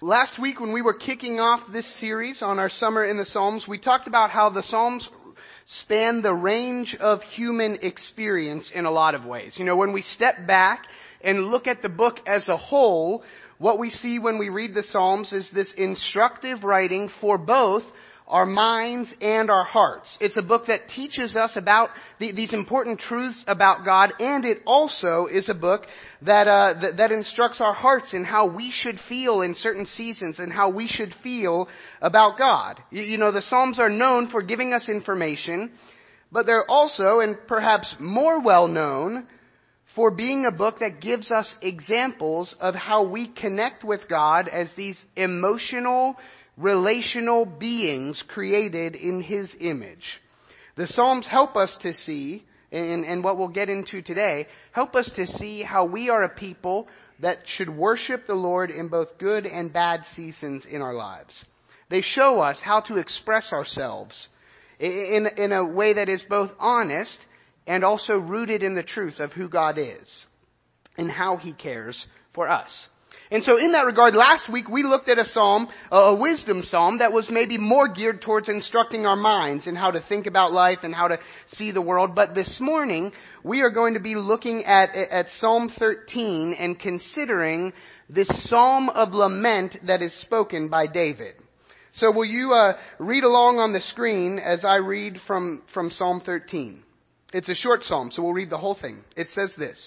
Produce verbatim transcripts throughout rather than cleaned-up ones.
Last week when we were kicking off this series on our Summer in the Psalms, we talked about how the Psalms span the range of human experience in a lot of ways. You know, when we step back and look at the book as a whole, what we see when we read the Psalms is this instructive writing for both our minds and our hearts. It's a book that teaches us about the, these important truths about God, and it also is a book that, uh, that that instructs our hearts in how we should feel in certain seasons and how we should feel about God. You, you know, the Psalms are known for giving us information, but they're also, and perhaps more well known, for being a book that gives us examples of how we connect with God as these emotional, relational beings created in His image. The Psalms help us to see, and, and what we'll get into today, help us to see how we are a people that should worship the Lord in both good and bad seasons in our lives. They show us how to express ourselves in, in a way that is both honest and also rooted in the truth of who God is and how He cares for us. And so in that regard, last week we looked at a psalm, a wisdom psalm that was maybe more geared towards instructing our minds in how to think about life and how to see the world. But this morning we are going to be looking at, at Psalm thirteen and considering this psalm of lament that is spoken by David. So will you uh, read along on the screen as I read from, from Psalm thirteen? It's a short psalm, so we'll read the whole thing. It says this: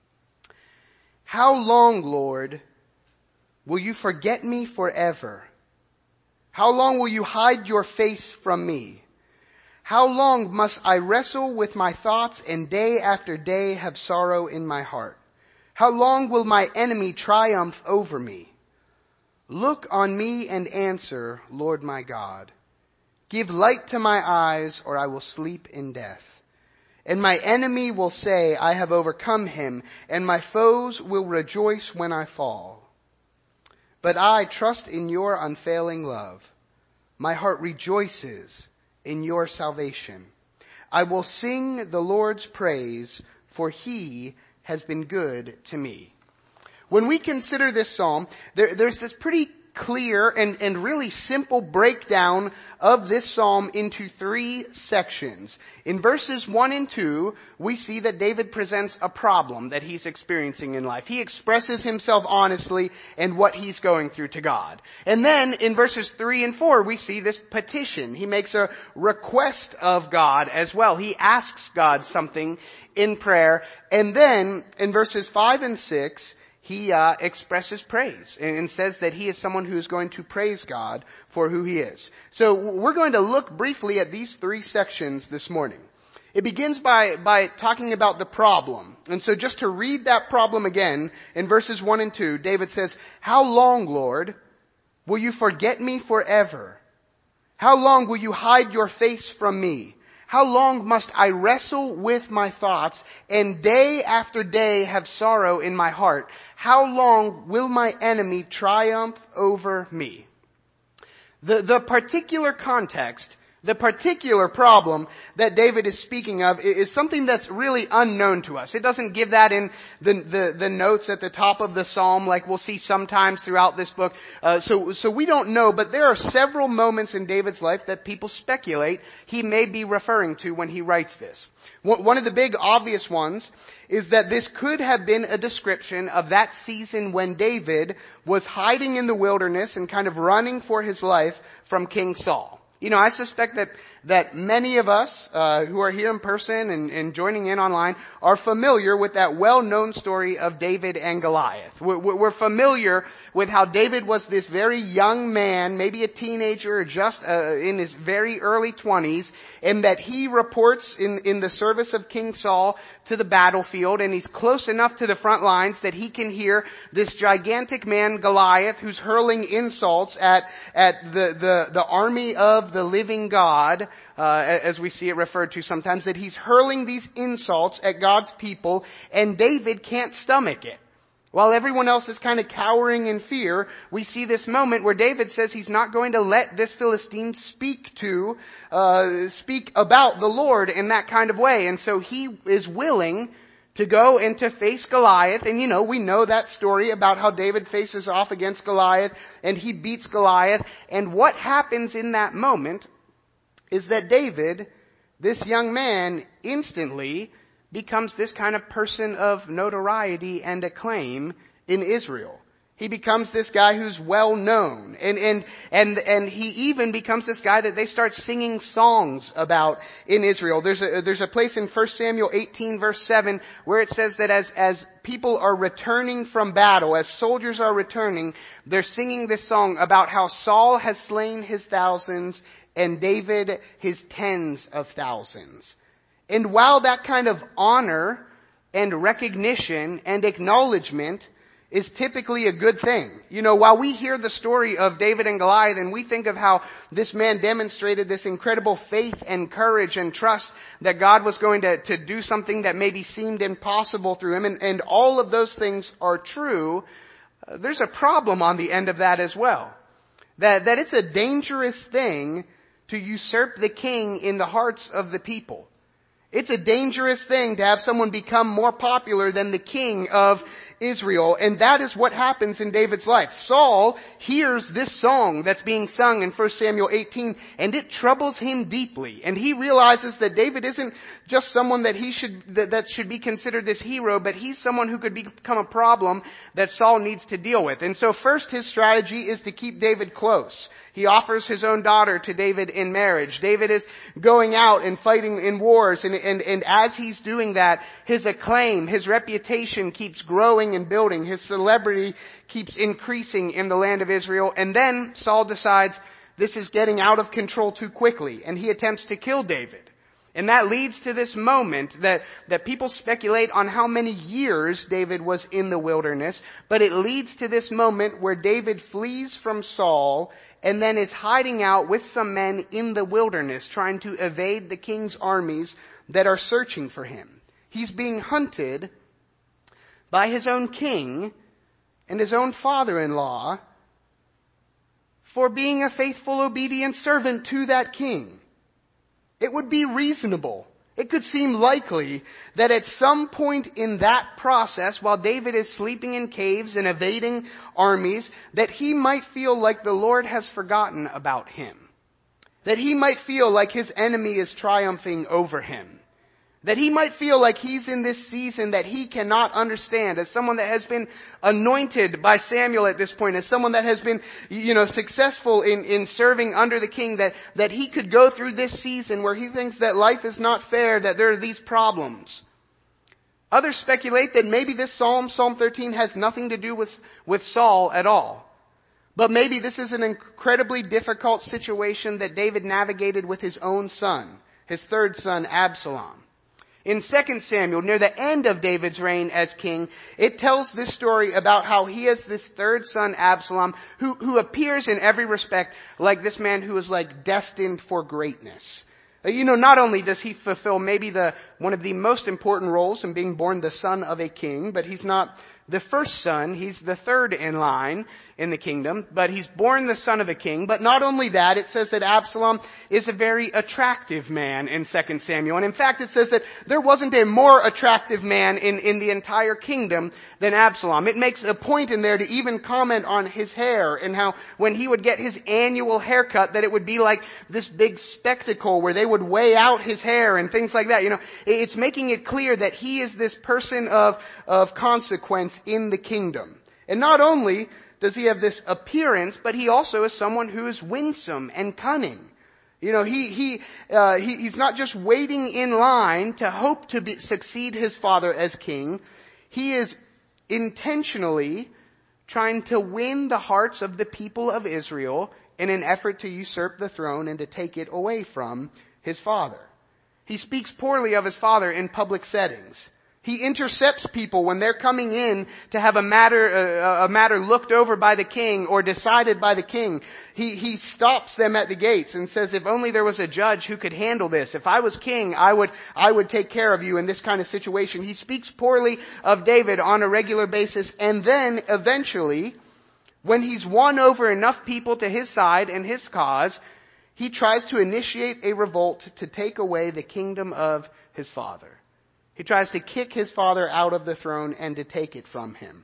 "How long, Lord, will you forget me forever? How long will you hide your face from me? How long must I wrestle with my thoughts and day after day have sorrow in my heart? How long will my enemy triumph over me? Look on me and answer, Lord my God. Give light to my eyes, or I will sleep in death. And my enemy will say, I have overcome him, and my foes will rejoice when I fall. But I trust in your unfailing love. My heart rejoices in your salvation. I will sing the Lord's praise, for He has been good to me." When we consider this psalm, there, there's this pretty clear and, and really simple breakdown of this psalm into three sections. In verses one and two, we see that David presents a problem that he's experiencing in life. He expresses himself honestly and what he's going through to God. And then in verses three and four, we see this petition. He makes a request of God as well. He asks God something in prayer. And then in verses five and six, he uh, expresses praise and, and says that he is someone who is going to praise God for who He is. So we're going to look briefly at these three sections this morning. It begins by, by talking about the problem. And so just to read that problem again, in verses one and two, David says, "How long, Lord, will you forget me forever? How long will you hide your face from me? How long must I wrestle with my thoughts and day after day have sorrow in my heart? How long will my enemy triumph over me?" The, the particular context, the particular problem that David is speaking of is something that's really unknown to us. It doesn't give that in the, the, the notes at the top of the psalm like we'll see sometimes throughout this book. Uh, so, so we don't know, but there are several moments in David's life that people speculate he may be referring to when he writes this. One of the big obvious ones is that this could have been a description of that season when David was hiding in the wilderness and kind of running for his life from King Saul. You know, I suspect that, that many of us, uh, who are here in person and, and joining in online are familiar with that well-known story of David and Goliath. We're, we're familiar with how David was this very young man, maybe a teenager or just uh, in his very early twenties, and that he reports in, in the service of King Saul to the battlefield, and he's close enough to the front lines that he can hear this gigantic man, Goliath, who's hurling insults at, at the, the, the army of the living God, uh, as we see it referred to sometimes, that he's hurling these insults at God's people, and David can't stomach it. While everyone else is kind of cowering in fear, we see this moment where David says he's not going to let this Philistine speak to, uh, speak about the Lord in that kind of way. And so he is willing to go and to face Goliath. And you know, we know that story about how David faces off against Goliath and he beats Goliath. And what happens in that moment is that David, this young man, instantly becomes this kind of person of notoriety and acclaim in Israel. He becomes this guy who's well known. And, and, and, and he even becomes this guy that they start singing songs about in Israel. There's a, there's a place in First Samuel eighteen verse seven where it says that as, as people are returning from battle, as soldiers are returning, they're singing this song about how Saul has slain his thousands and David his tens of thousands. And while that kind of honor and recognition and acknowledgement is typically a good thing. You know, while we hear the story of David and Goliath and we think of how this man demonstrated this incredible faith and courage and trust that God was going to, to do something that maybe seemed impossible through him, and, and all of those things are true, uh, there's a problem on the end of that as well. That, that it's a dangerous thing to usurp the king in the hearts of the people. It's a dangerous thing to have someone become more popular than the king of Israel. And that is what happens in David's life. Saul hears this song that's being sung in First Samuel eighteen, and it troubles him deeply. And he realizes that David isn't just someone that he should, that, that should be considered this hero, but he's someone who could become a problem that Saul needs to deal with. And so first his strategy is to keep David close. He offers his own daughter to David in marriage. David is going out and fighting in wars, and, and, and as he's doing that, his acclaim, his reputation keeps growing and building. His celebrity keeps increasing in the land of Israel. And then Saul decides this is getting out of control too quickly, and he attempts to kill David. And that leads to this moment that, that people speculate on how many years David was in the wilderness, but it leads to this moment where David flees from Saul and then is hiding out with some men in the wilderness, trying to evade the king's armies that are searching for him. He's being hunted by his own king and his own father-in-law for being a faithful, obedient servant to that king. It would be reasonable. It could seem likely that at some point in that process, while David is sleeping in caves and evading armies, that he might feel like the Lord has forgotten about him. That he might feel like his enemy is triumphing over him. That he might feel like he's in this season that he cannot understand, as someone that has been anointed by Samuel at this point, as someone that has been, you know, successful in, in serving under the king, that, that he could go through this season where he thinks that life is not fair, that there are these problems. Others speculate that maybe this Psalm, Psalm thirteen, has nothing to do with, with Saul at all. But maybe this is an incredibly difficult situation that David navigated with his own son, his third son, Absalom. In Second Samuel, near the end of David's reign as king, it tells this story about how he has this third son, Absalom, who, who appears in every respect like this man who is like destined for greatness. You know, not only does he fulfill maybe the, one of the most important roles in being born the son of a king, but he's not the first son, he's the third in line in the kingdom, but he's born the son of a king. But not only that, it says that Absalom is a very attractive man in Second Samuel. And in fact, it says that there wasn't a more attractive man in, in the entire kingdom than Absalom. It makes a point in there to even comment on his hair and how when he would get his annual haircut, that it would be like this big spectacle where they would weigh out his hair and things like that. You know, it's making it clear that he is this person of, of consequence in the kingdom. And not only does he have this appearance, but he also is someone who is winsome and cunning. You know, he, he, uh, he, he's not just waiting in line to hope to be, succeed his father as king. He is intentionally trying to win the hearts of the people of Israel in an effort to usurp the throne and to take it away from his father. He speaks poorly of his father in public settings. He intercepts people when they're coming in to have a matter, uh, a matter looked over by the king or decided by the king. He, he stops them at the gates and says, if only there was a judge who could handle this. If I was king, I would, I would take care of you in this kind of situation. He speaks poorly of David on a regular basis. And then eventually, when he's won over enough people to his side and his cause, he tries to initiate a revolt to take away the kingdom of his father. He tries to kick his father out of the throne and to take it from him.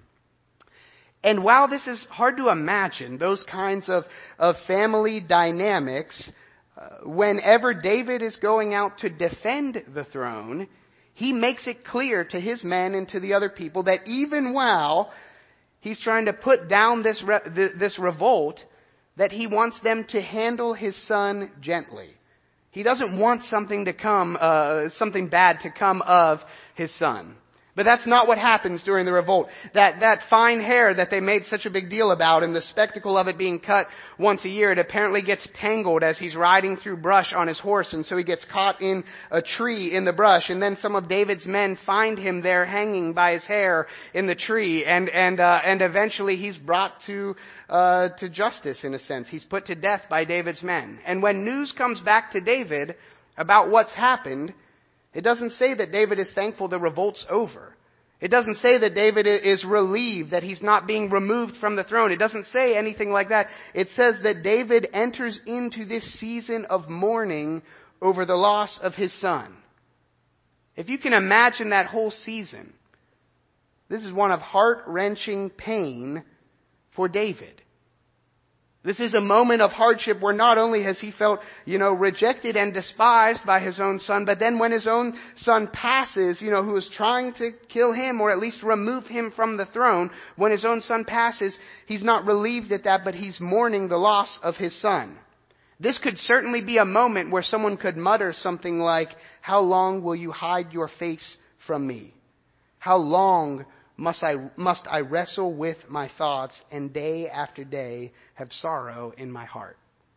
And while this is hard to imagine, those kinds of, of family dynamics, uh, whenever David is going out to defend the throne, he makes it clear to his men and to the other people that even while he's trying to put down this re- this revolt, that he wants them to handle his son gently. He doesn't want something to come, uh, something bad to come of his son. But that's not what happens during the revolt. That, that fine hair that they made such a big deal about and the spectacle of it being cut once a year, it apparently gets tangled as he's riding through brush on his horse, and so he gets caught in a tree in the brush, and then some of David's men find him there hanging by his hair in the tree, and, and, uh, and eventually he's brought to, uh, to justice in a sense. He's put to death by David's men. And when news comes back to David about what's happened, it doesn't say that David is thankful the revolt's over. It doesn't say that David is relieved that he's not being removed from the throne. It doesn't say anything like that. It says that David enters into this season of mourning over the loss of his son. If you can imagine that whole season, this is one of heart-wrenching pain for David. This is a moment of hardship where not only has he felt, you know, rejected and despised by his own son, but then when his own son passes, you know, who is trying to kill him or at least remove him from the throne, when his own son passes, he's not relieved at that, but he's mourning the loss of his son. This could certainly be a moment where someone could mutter something like, "How long will you hide your face from me? How long Must I, must I wrestle with my thoughts and day after day have sorrow in my heart?"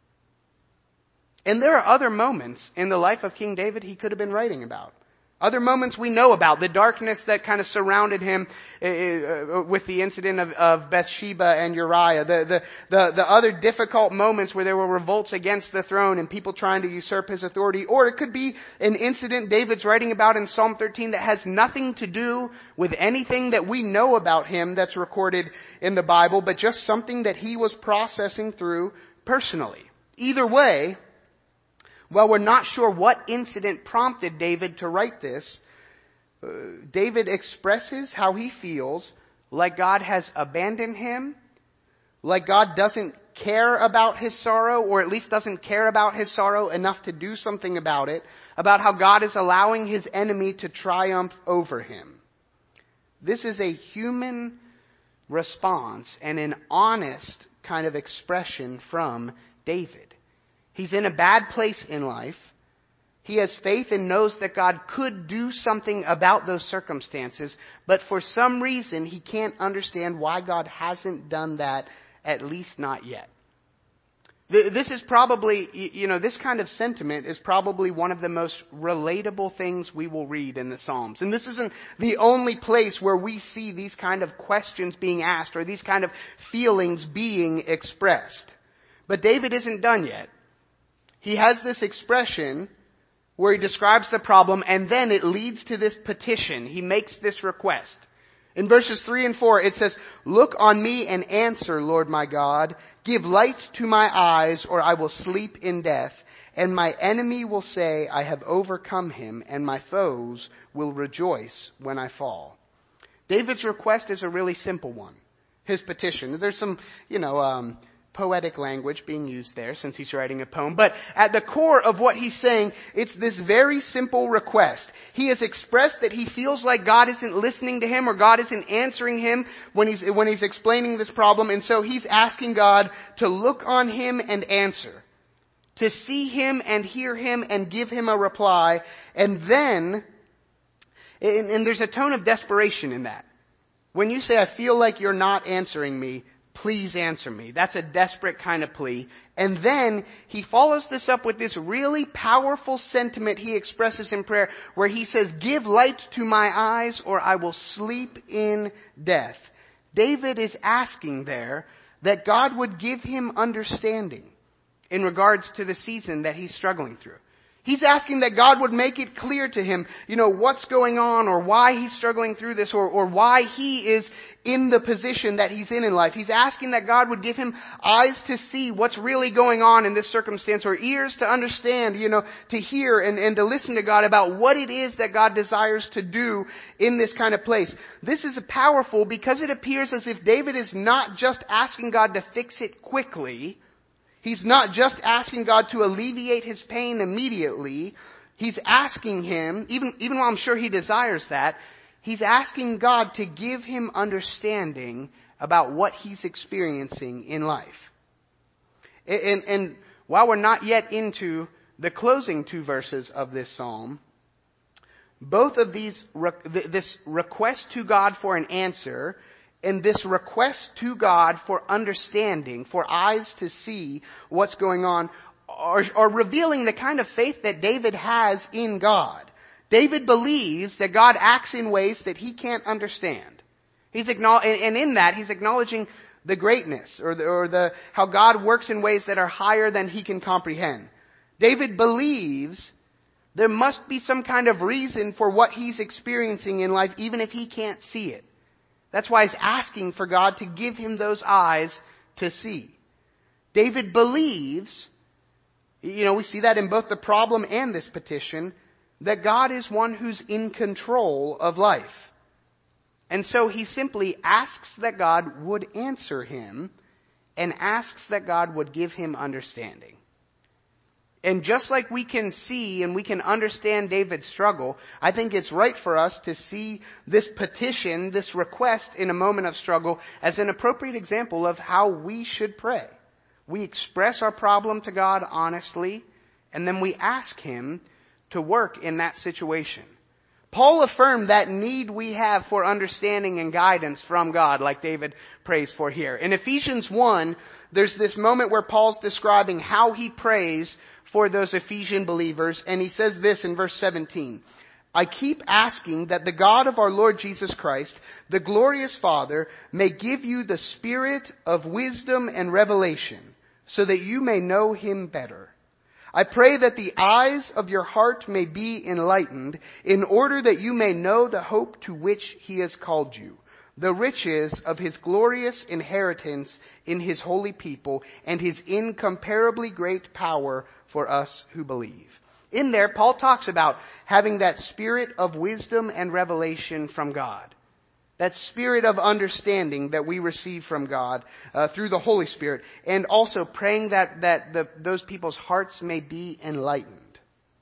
And there are other moments in the life of King David he could have been writing about. Other moments we know about, the darkness that kind of surrounded him uh, with the incident of, of Bathsheba and Uriah, the, the, the, the other difficult moments where there were revolts against the throne and people trying to usurp his authority. Or it could be an incident David's writing about in Psalm thirteen that has nothing to do with anything that we know about him that's recorded in the Bible, but just something that he was processing through personally. Either way, while we're not sure what incident prompted David to write this, uh, David expresses how he feels like God has abandoned him, like God doesn't care about his sorrow, or at least doesn't care about his sorrow enough to do something about it, about how God is allowing his enemy to triumph over him. This is a human response and an honest kind of expression from David. He's in a bad place in life. He has faith and knows that God could do something about those circumstances, but for some reason he can't understand why God hasn't done that, at least not yet. This is probably, you know, this kind of sentiment is probably one of the most relatable things we will read in the Psalms. And this isn't the only place where we see these kind of questions being asked or these kind of feelings being expressed. But David isn't done yet. He has this expression where he describes the problem, and then it leads to this petition. He makes this request. In verses three and four, it says, "Look on me and answer, Lord my God. Give light to my eyes, or I will sleep in death. And my enemy will say, I have overcome him, and my foes will rejoice when I fall." David's request is a really simple one. His petition. There's some, you know, um, poetic language being used there since he's writing a poem. But at the core of what he's saying, it's this very simple request. He has expressed that he feels like God isn't listening to him or God isn't answering him when he's, when he's explaining this problem. And so he's asking God to look on him and answer, to see him and hear him and give him a reply. And then, and, and there's a tone of desperation in that. When you say, "I feel like you're not answering me, please answer me," that's a desperate kind of plea. And then he follows this up with this really powerful sentiment he expresses in prayer where he says, "Give light to my eyes, or I will sleep in death." David is asking there that God would give him understanding in regards to the season that he's struggling through. He's asking that God would make it clear to him, you know, what's going on or why he's struggling through this or, or why he is in the position that he's in in life. He's asking that God would give him eyes to see what's really going on in this circumstance or ears to understand, you know, to hear and, and to listen to God about what it is that God desires to do in this kind of place. This is powerful because it appears as if David is not just asking God to fix it quickly. He's not just asking God to alleviate his pain immediately. He's asking him, even, even while I'm sure he desires that, he's asking God to give him understanding about what he's experiencing in life. And, and, and while we're not yet into the closing two verses of this psalm, both of these, this request to God for an answer and this request to God for understanding, for eyes to see what's going on, are, are revealing the kind of faith that David has in God. David believes that God acts in ways that he can't understand. He's acknowledge, and in that, he's acknowledging the greatness or the, or the how God works in ways that are higher than he can comprehend. David believes there must be some kind of reason for what he's experiencing in life, even if he can't see it. That's why he's asking for God to give him those eyes to see. David believes, you know, we see that in both the problem and this petition, that God is one who's in control of life. And so he simply asks that God would answer him and asks that God would give him understanding. And just like we can see and we can understand David's struggle, I think it's right for us to see this petition, this request in a moment of struggle as an appropriate example of how we should pray. We express our problem to God honestly, and then we ask him to work in that situation. Paul affirmed that need we have for understanding and guidance from God, like David prays for here. In Ephesians one, there's this moment where Paul's describing how he prays for those Ephesian believers, and he says this in verse seventeen. I keep asking that the God of our Lord Jesus Christ, the glorious Father, may give you the spirit of wisdom and revelation, so that you may know him better. I pray that the eyes of your heart may be enlightened, in order that you may know the hope to which he has called you, the riches of his glorious inheritance in his holy people, and his incomparably great power for us who believe. In there, Paul talks about having that spirit of wisdom and revelation from God. That spirit of understanding that we receive from God uh, through the Holy Spirit. And also praying that, that the, those people's hearts may be enlightened.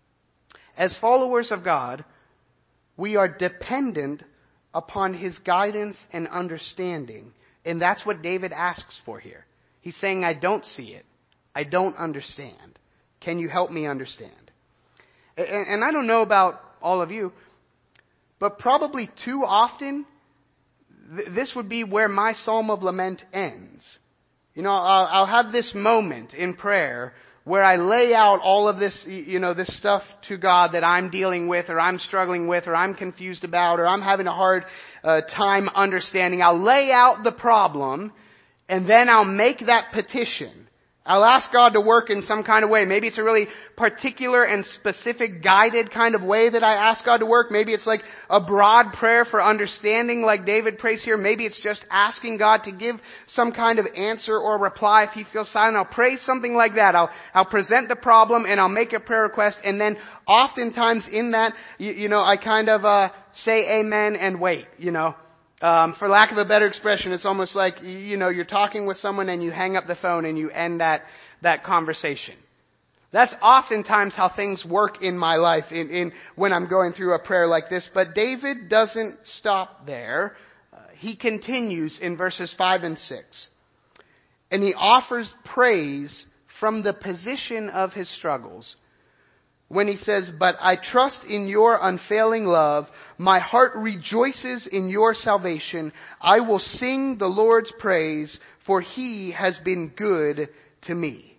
As followers of God, we are dependent upon his guidance and understanding. And that's what David asks for here. He's saying, I don't see it. I don't understand. Can you help me understand? And, and I don't know about all of you, but probably too often, th- this would be where my Psalm of Lament ends. You know, I'll, I'll have this moment in prayer where I lay out all of this, you know, this stuff to God that I'm dealing with or I'm struggling with or I'm confused about or I'm having a hard uh, time understanding. I'll lay out the problem and then I'll make that petition. I'll ask God to work in some kind of way. Maybe it's a really particular and specific guided kind of way that I ask God to work. Maybe it's like a broad prayer for understanding like David prays here. Maybe it's just asking God to give some kind of answer or reply if he feels silent. I'll pray something like that. I'll, I'll present the problem and I'll make a prayer request. And then oftentimes in that, you, you know, I kind of, uh, say amen and wait, you know. Um, for lack of a better expression, it's almost like, you know, you're talking with someone and you hang up the phone and you end that, that conversation. That's oftentimes how things work in my life in, in, when I'm going through a prayer like this. But David doesn't stop there. Uh, he continues in verses five and six. And he offers praise from the position of his struggles. When he says, but I trust in your unfailing love. My heart rejoices in your salvation. I will sing the Lord's praise, for he has been good to me.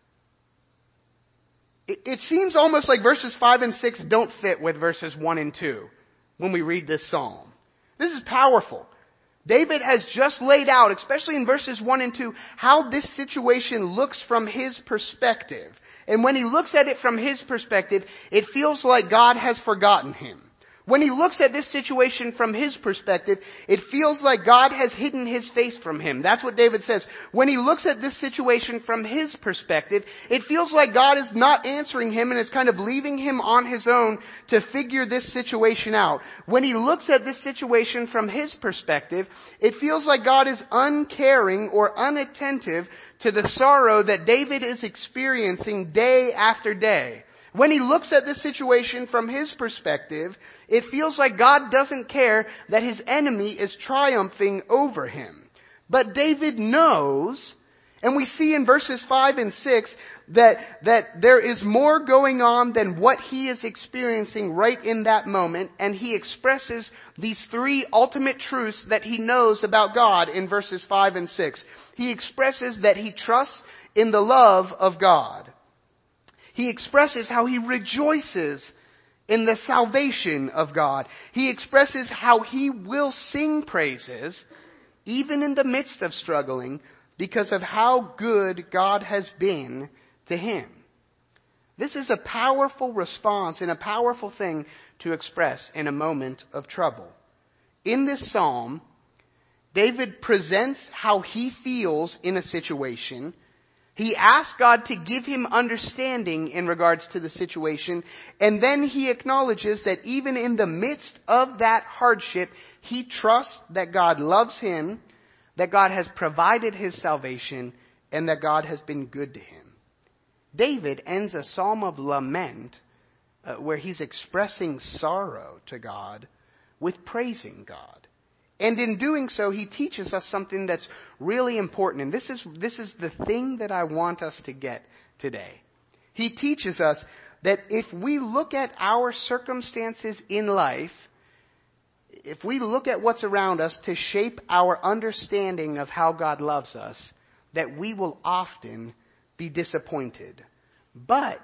It, it seems almost like verses five and six don't fit with verses one and two when we read this psalm. This is powerful. David has just laid out, especially in verses one and two, how this situation looks from his perspective. And when he looks at it from his perspective, it feels like God has forgotten him. When he looks at this situation from his perspective, it feels like God has hidden his face from him. That's what David says. When he looks at this situation from his perspective, it feels like God is not answering him and is kind of leaving him on his own to figure this situation out. When he looks at this situation from his perspective, it feels like God is uncaring or unattentive to the sorrow that David is experiencing day after day. When he looks at this situation from his perspective, it feels like God doesn't care that his enemy is triumphing over him. But David knows, and we see in verses five and six, that, that there is more going on than what he is experiencing right in that moment, and he expresses these three ultimate truths that he knows about God in verses five and six. He expresses that he trusts in the love of God. He expresses how he rejoices in the salvation of God. He expresses how he will sing praises even in the midst of struggling because of how good God has been to him. This is a powerful response and a powerful thing to express in a moment of trouble. In this psalm, David presents how he feels in a situation. He asks God to give him understanding in regards to the situation, and then he acknowledges that even in the midst of that hardship, he trusts that God loves him, that God has provided his salvation, and that God has been good to him. David ends a psalm of lament uh, where he's expressing sorrow to God with praising God. And in doing so, he teaches us something that's really important. And this is, this is the thing that I want us to get today. He teaches us that if we look at our circumstances in life, if we look at what's around us to shape our understanding of how God loves us, that we will often be disappointed. But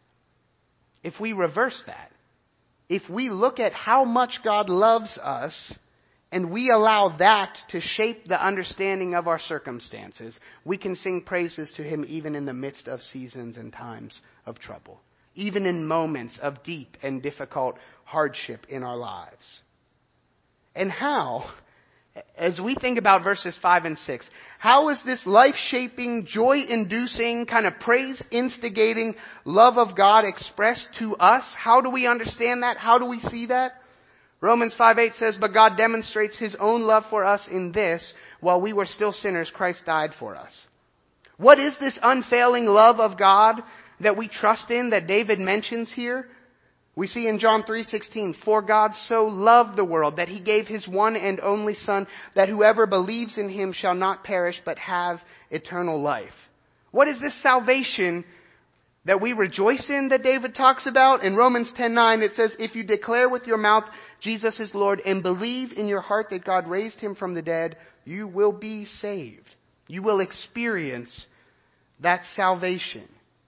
if we reverse that, if we look at how much God loves us, and we allow that to shape the understanding of our circumstances, we can sing praises to him even in the midst of seasons and times of trouble. Even in moments of deep and difficult hardship in our lives. And how, as we think about verses five and six, how is this life-shaping, joy-inducing, kind of praise-instigating love of God expressed to us? How do we understand that? How do we see that? Romans five eight says, but God demonstrates his own love for us in this, while we were still sinners, Christ died for us. What is this unfailing love of God that we trust in that David mentions here? We see in John three sixteen, for God so loved the world that he gave his one and only Son, that whoever believes in him shall not perish but have eternal life. What is this salvation that we rejoice in that David talks about? In Romans ten nine, it says, if you declare with your mouth Jesus is Lord and believe in your heart that God raised him from the dead, you will be saved. You will experience that salvation.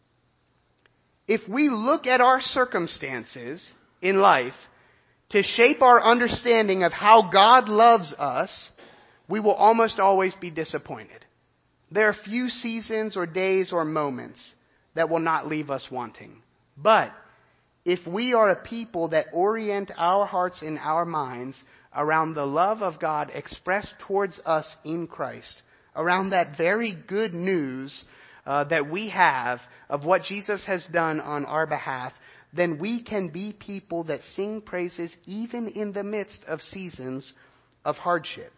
If we look at our circumstances in life to shape our understanding of how God loves us, we will almost always be disappointed. There are few seasons or days or moments that will not leave us wanting. But if we are a people that orient our hearts and our minds around the love of God expressed towards us in Christ, around that very good news uh, that we have of what Jesus has done on our behalf, then we can be people that sing praises even in the midst of seasons of hardship.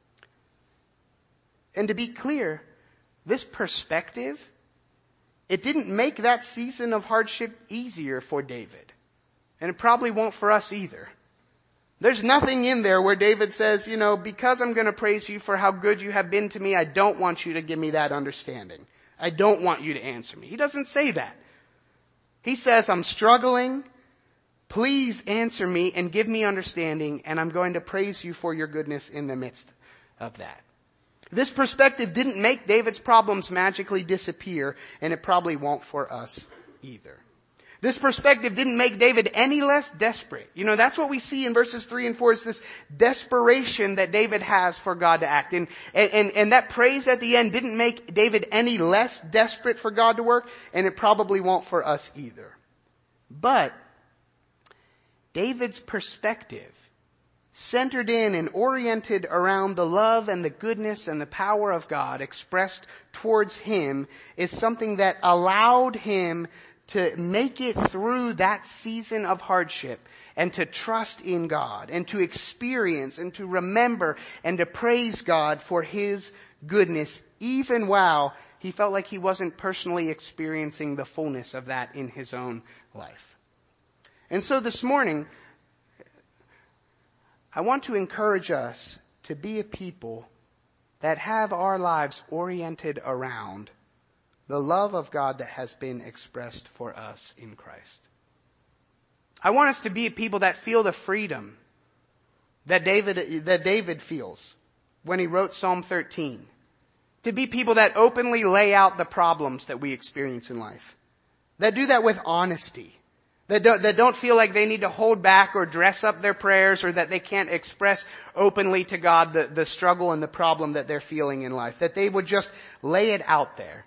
And to be clear, this perspective, it didn't make that season of hardship easier for David. And it probably won't for us either. There's nothing in there where David says, you know, because I'm going to praise you for how good you have been to me, I don't want you to give me that understanding. I don't want you to answer me. He doesn't say that. He says, I'm struggling. Please answer me and give me understanding, and I'm going to praise you for your goodness in the midst of that. This perspective didn't make David's problems magically disappear, and it probably won't for us either. This perspective didn't make David any less desperate. You know, that's what we see in verses three and four is this desperation that David has for God to act. And, and, and that praise at the end didn't make David any less desperate for God to work, and it probably won't for us either. But David's perspective, centered in and oriented around the love and the goodness and the power of God expressed towards him, is something that allowed him to make it through that season of hardship and to trust in God and to experience and to remember and to praise God for his goodness, even while he felt like he wasn't personally experiencing the fullness of that in his own life. And so this morning, I want to encourage us to be a people that have our lives oriented around the love of God that has been expressed for us in Christ. I want us to be a people that feel the freedom that David, that David feels when he wrote Psalm thirteen. To be people that openly lay out the problems that we experience in life. That do that with honesty. That don't, that don't feel like they need to hold back or dress up their prayers, or that they can't express openly to God the, the struggle and the problem that they're feeling in life. That they would just lay it out there.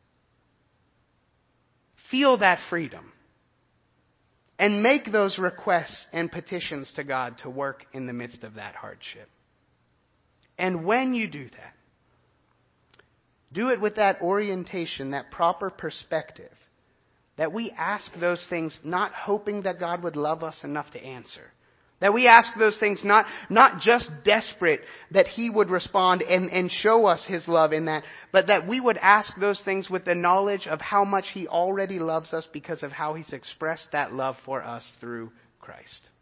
Feel that freedom. And make those requests and petitions to God to work in the midst of that hardship. And when you do that, do it with that orientation, that proper perspective. That we ask those things not hoping that God would love us enough to answer. That we ask those things not, not just desperate that he would respond and, and show us his love in that, but that we would ask those things with the knowledge of how much he already loves us because of how he's expressed that love for us through Christ.